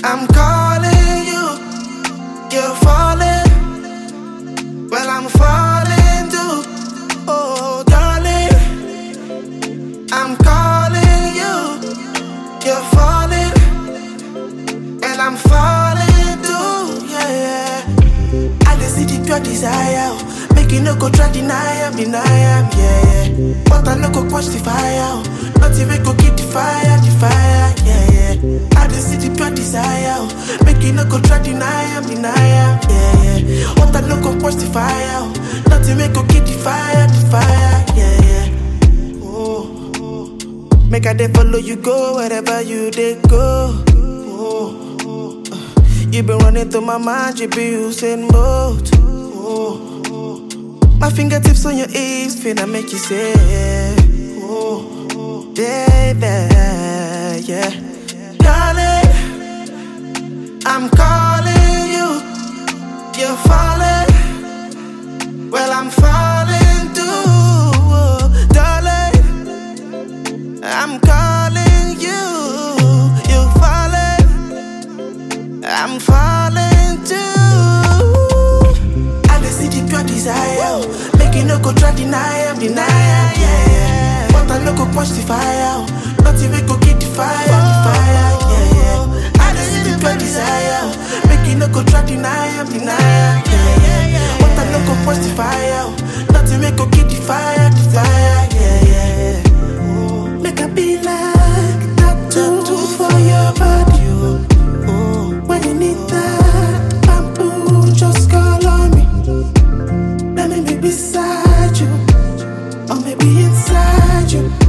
I'm calling you, you're falling. Well, I'm falling too. Oh, darling, I'm calling you, you're falling. And I'm falling too, yeah, yeah. I just see the pure desire. Make you no go try deny am, yeah, yeah. But I no go quench the fire. Not even go keep the fire, yeah, yeah. I just see the pure desire. Make you no go try deny am, yeah, yeah. But I no go quench the fire. Not even go keep the fire, yeah, yeah. Oh, make I dey follow you go wherever you dey go. You been running through my mind, you be using both. My fingertips on your hips, finna make you say, baby, yeah. Darling, I'm calling you, you're falling. Well, I'm falling too, darling. I'm calling you, you're falling. I'm falling too. I just see the pure desire. Make you no go try deny am, yeah, yeah. But I no go quench the fire. Not even go keep the fire, yeah, yeah. I just see the pure desire. Make you no go try deny am, yeah, yeah. But I no go quench the fire. Not even go keep the fire, yeah, yeah. Make I be like tattoo for your body. When you need that bamboo, just call on me. Let me be beside you, or maybe inside you.